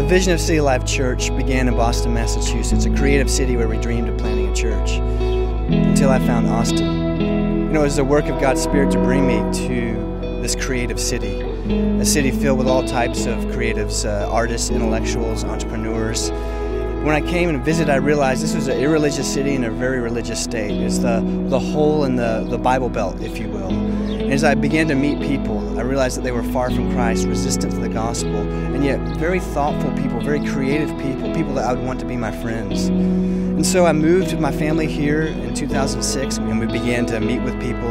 Vision of City Life Church began in Boston, Massachusetts, a creative city where we dreamed of planting a church, until I found Austin. It was the work of God's Spirit to bring me to this creative city, a city filled with all types of creatives, artists, intellectuals, entrepreneurs. When I came and visited, I realized this was an irreligious city in a very religious state. It's the hole in the Bible Belt, if you will. And as I began to meet people, I realized that they were far from Christ, resistant to the gospel, and yet very thoughtful people, very creative people that I would want to be my friends. And so I moved with my family here in 2006, and we began to meet with people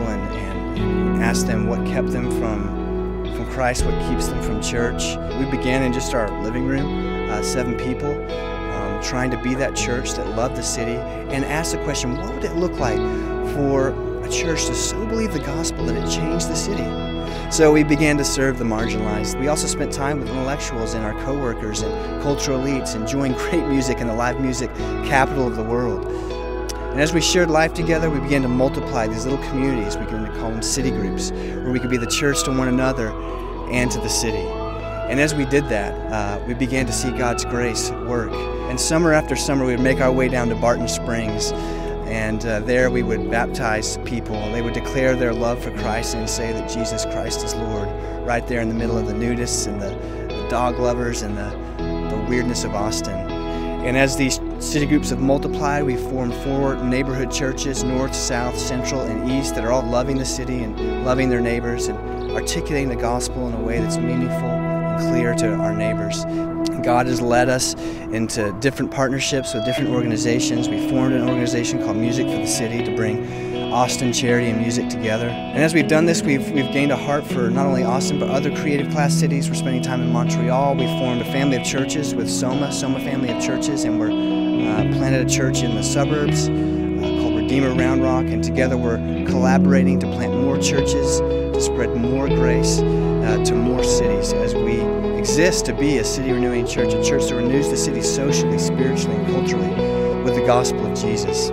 and ask them what kept them from Christ, what keeps them from church. We began in just our living room, 7 people, trying to be that church that loved the city, and asked the question, what would it look like for a church to so believe the gospel that it changed the city? So we began to serve the marginalized. We also spent time with intellectuals and our co-workers and cultural elites, enjoying great music in the live music capital of the world. And as we shared life together, we began to multiply these little communities. We began to call them city groups, where we could be the church to one another and to the city. And as we did that, we began to see God's grace work. And summer after summer, we would make our way down to Barton Springs, and there we would baptize people. They would declare their love for Christ and say that Jesus Christ is Lord, right there in the middle of the nudists and the dog lovers and the weirdness of Austin. And as these city groups have multiplied, we formed 4 neighborhood churches, north, south, central, and east, that are all loving the city and loving their neighbors and articulating the gospel in a way that's meaningful and clear to our neighbors. God has led us into different partnerships with different organizations. We formed an organization called Music for the City to bring Austin charity and music together. And as we've done this, we've gained a heart for not only Austin, but other creative class cities. We're spending time in Montreal. We formed a family of churches with Soma Family of Churches, and we're planted a church in the suburbs called Redeemer Round Rock, and together we're collaborating to plant more churches, to spread more grace to more cities as we exist to be a city-renewing church, a church that renews the city socially, spiritually, and culturally with the gospel of Jesus.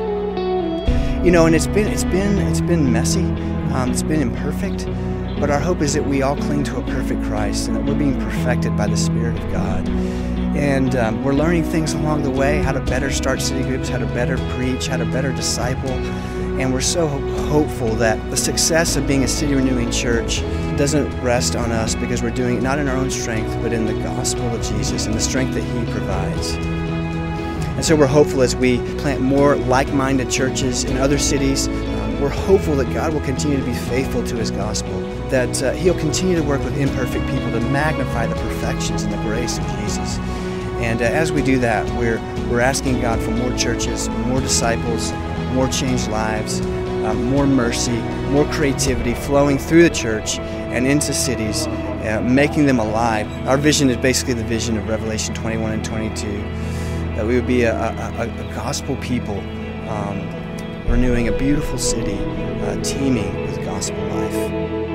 And it's been messy, it's been imperfect, but our hope is that we all cling to a perfect Christ and that we're being perfected by the Spirit of God. And we're learning things along the way, how to better start city groups, how to better preach, how to better disciple. And we're so hopeful that the success of being a city-renewing church doesn't rest on us, because we're doing it not in our own strength, but in the gospel of Jesus and the strength that He provides. And so we're hopeful as we plant more like-minded churches in other cities. We're hopeful that God will continue to be faithful to His gospel, that He'll continue to work with imperfect people to magnify the perfections and the grace of Jesus. And as we do that, we're asking God for more churches, more disciples, more changed lives, more mercy, more creativity flowing through the church and into cities, making them alive. Our vision is basically the vision of Revelation 21 and 22, that we would be a gospel people, renewing a beautiful city, teeming with gospel life.